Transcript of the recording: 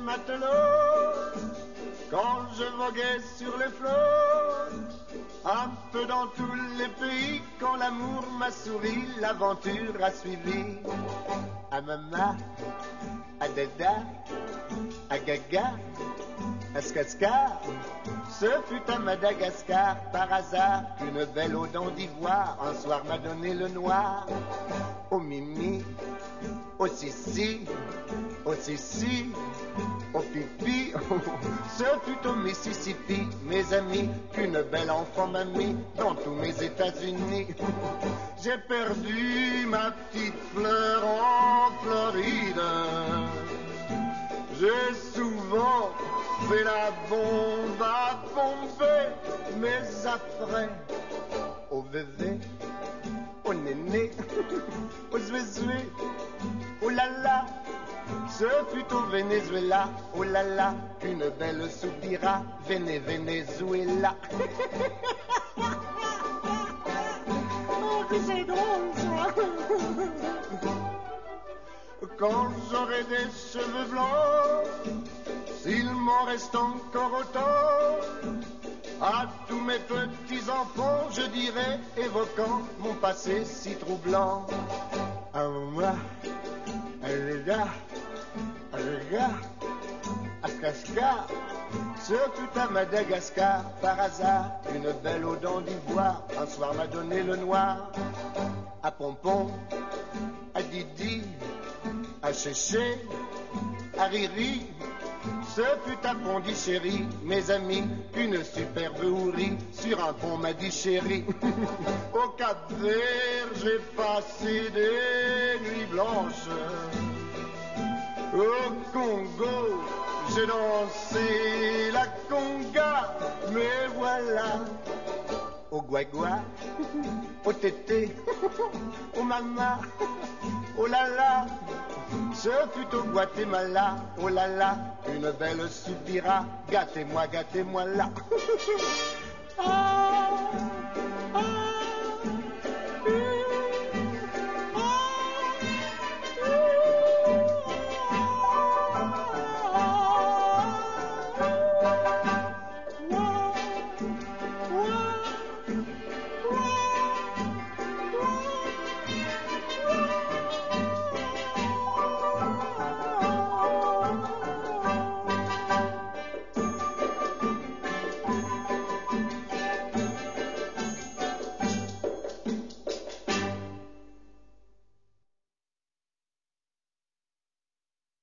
matelot, quand je voguais sur les flots, un peu dans tous les pays, quand l'amour m'a souri, l'aventure a suivi. À Mama, à Dada, à Gaga, à Skaska, ce fut à Madagascar, par hasard, qu'une belle aux dents d'ivoire, un soir m'a donné le noir. Au Mimi, au Sissi, au Sissi, au Pipi, ce fut au Mississippi, mes amis, qu'une belle enfant m'a mis dans tous mes États-Unis. J'ai perdu ma petite fleur en Floride. J'ai souvent fait la bombe à pomper, mais après, au bébé, au néné, au zoué-zoué, oh là là, ce fut au Venezuela, oh là là, qu'une belle soupira, Venezuela. Oh, que c'est drôle ça. Quand j'aurai des cheveux blancs, s'il m'en reste encore autant, à tous mes petits-enfants, je dirai, évoquant mon passé si troublant. À moi, à Léda, à Léga, à Casca, ce fut à Madagascar, par hasard, une belle aux dents d'ivoire, un soir m'a donné le noir. À Pompon, à Didi, à Chéché, à Riri, ce fut à Pondichéry, mes amis, qu'une superbe hourie sur un pont m'a dit chéri. Au Cap-Vert, j'ai passé des nuits blanches. Au Congo, j'ai dansé la conga, mais voilà. Au Guagua, au Tété, au Mama, au Lala, ce fut au Guatemala, oh là là, une belle soupira, gâtez-moi là. Ah,